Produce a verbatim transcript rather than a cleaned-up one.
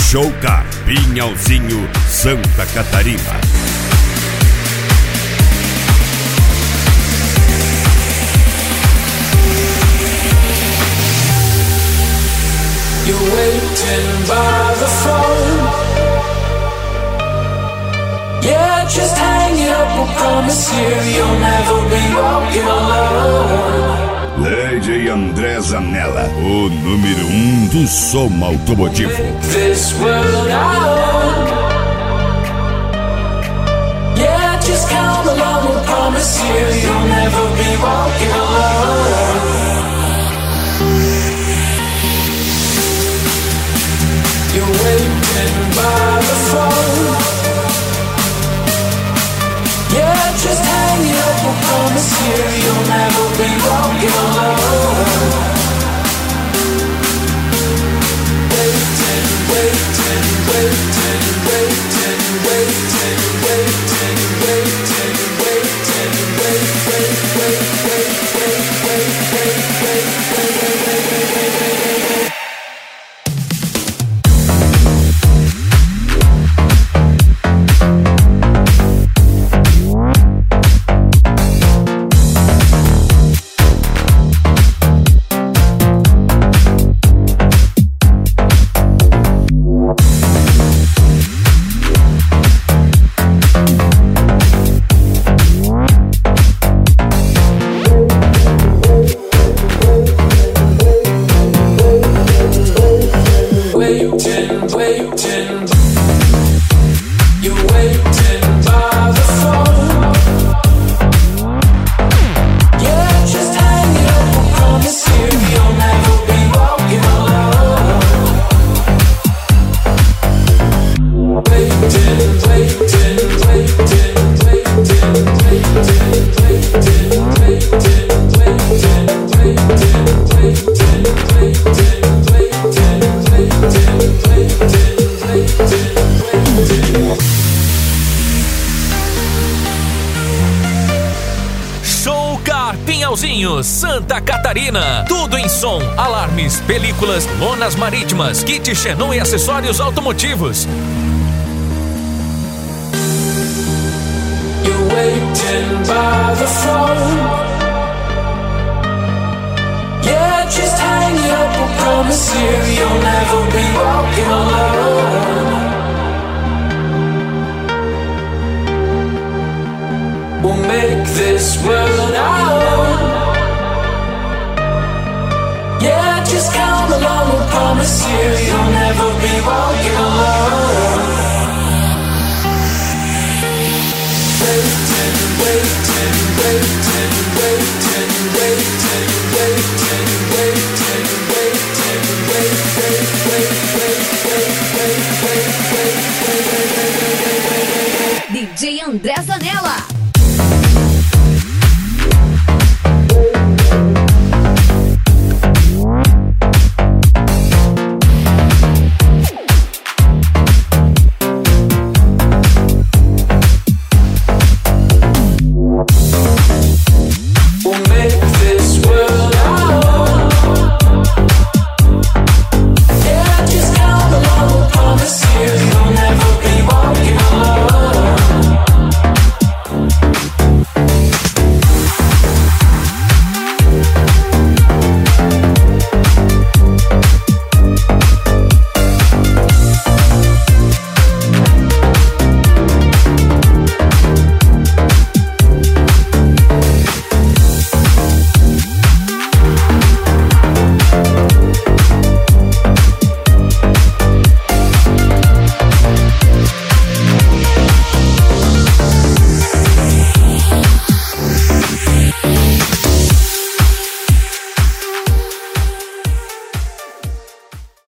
Show Car, Pinhalzinho, Santa Catarina. You're waiting by the phone. Yeah, just hang it up, we'll promise you you'll never be walking alone. Lady André Zanella, o número um do som automotivo. This world out. Yeah, just come along, we'll promise you you'll never be walking alone. You're waiting by the phone. Yeah, just hang it up, we'll promise you you'll never be walking alone. Waiting, waiting, waiting, waiting, waiting, waiting, waiting, waiting, wait, wait, wait, wait, wait, wait, wait, wait, wait, wait, wait, wait, wait, wait. Santa Catarina, tudo em som, alarmes, películas, lonas marítimas, kit Xenon e acessórios automotivos. You're waiting by the phone. Yeah, just hang it up, we'll promise you you'll never be walking alone. We'll make this world our own. Yeah, just come along, we'll promise you you'll never be walking alone. Waiting, waiting, waiting, waiting, waiting, waiting, waiting, waiting, wait, wait, wait, wait, wait, wait, wait, wait, wait, wait, wait, wait, wait. D J André Zanella. You'll never be walking alone.